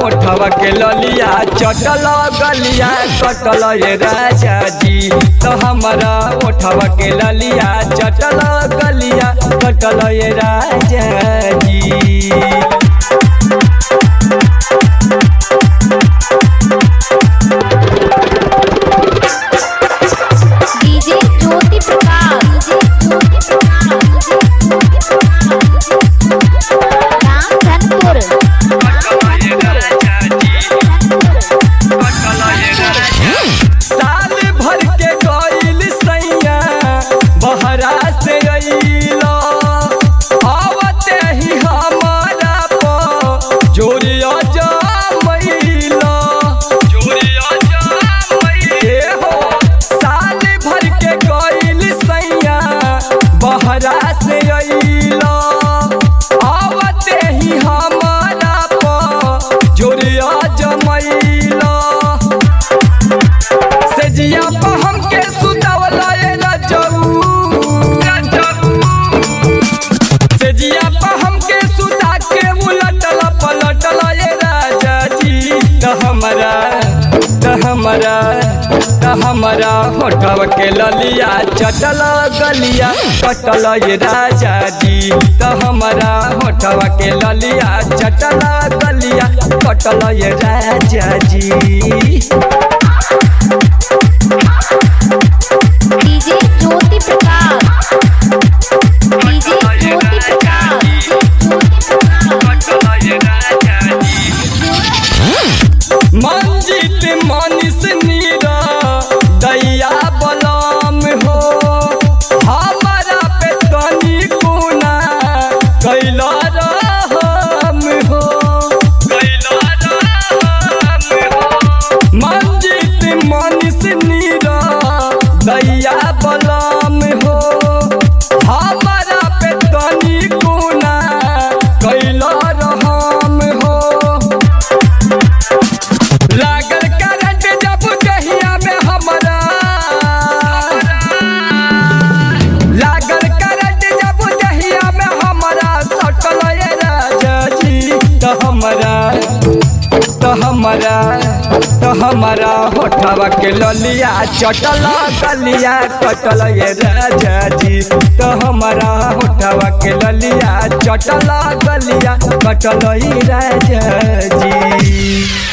ओठवा के ललिया चटल गलिया कटल ये राजा जी। तो हमारा ओठवा के ललिया चटल गलिया कटल ये राजा जी। हमारा होठवा के ललिया चटल गलिया कटल ये राजा जी। तो हमारा होठवा के ललिया चटल गलिया कटल ये राजा जी। मंजित मनीष नीरा दैया बलम हो हमारा पे तनी गुना कैला रहम हो। मंजित मनीष नीरा दैया बलम हो हमारा पे तनी गुना कैला रहम हो। लागल करंट जब दहिया में हमारा लागल करंट जब दहिया में हमारा सटल ये राजा जी। तो हमारा होठवा के ललिया चटल गलिया कटल ये राजा जी। तो हमारा होठवा के ललिया चटल गलिया कटल ये राजा जी।